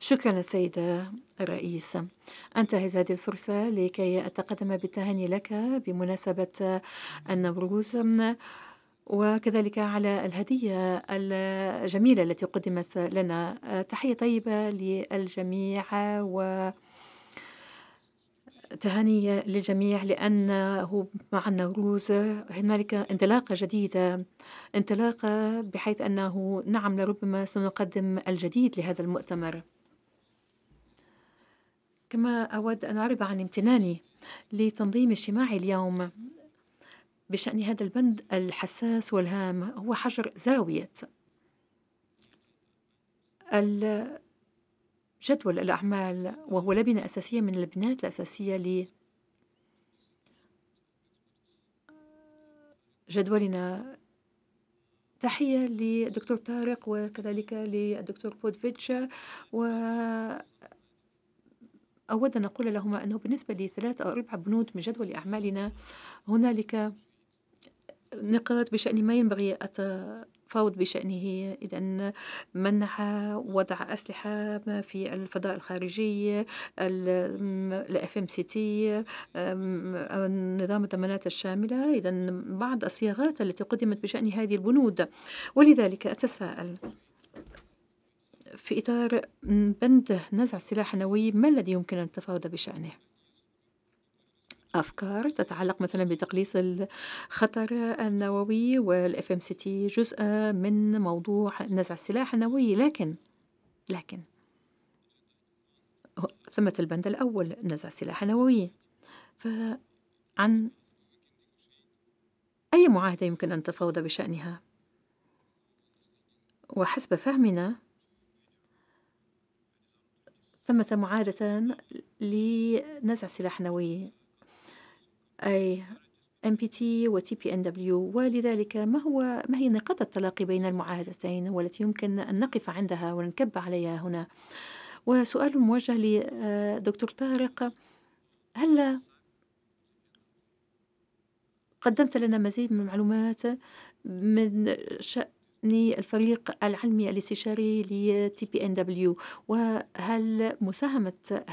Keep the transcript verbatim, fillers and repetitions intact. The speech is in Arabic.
شكرا السيدة الرئيس. أنتهز هذه الفرصة لكي أتقدم بالتهاني لك بمناسبة النوروز، وكذلك على الهدية الجميلة التي قدمت لنا. تحية طيبة للجميع وتهاني للجميع، لأنه مع النوروز هنالك انطلاقة جديدة، انطلاقة بحيث أنه نعم لربما سنقدم الجديد لهذا المؤتمر. كما أود أن أعرب عن امتناني لتنظيم اجتماعي اليوم بشأن هذا البند الحساس والهام، هو حجر زاوية جدول الأعمال، وهو لبنة أساسية من البنات الأساسية لجدولنا. تحية للدكتور طارق وكذلك للدكتور بودفيتش، وأود أن أقول لهما أنه بالنسبة لثلاث أو أربع بنود من جدول أعمالنا هنالك نقاط بشأن ما ينبغي التفاوض بشأنه، إذن منع وضع أسلحة في الفضاء الخارجي، ال إف إم سي تي، نظام الضمانات الشاملة، إذن بعض الصياغات التي قدمت بشأن هذه البنود. ولذلك أتساءل في إطار بند نزع السلاح النووي ما الذي يمكن أن التفاوض بشأنه؟ أفكار تتعلق مثلا بتقليص الخطر النووي، والإف إم سي تي جزء من موضوع نزع السلاح النووي، لكن لكن هو- ثمة البند الأول نزع السلاح النووي، فعن أي معاهدة يمكن أن تفاوض بشأنها؟ وحسب فهمنا ثمة معاهدة لنزع السلاح النووي، أي إم بي تي و تي بي إن دبليو، ولذلك ما هو ما هي نقاط التلاقي بين المعاهدتين والتي يمكن أن نقف عندها وننكب عليها هنا؟ وسؤال موجه لدكتور طارق، هل قدمت لنا مزيد من المعلومات من شأن الفريق العلمي الاستشاري ل تي بي إن دبليو، وهل مساهمة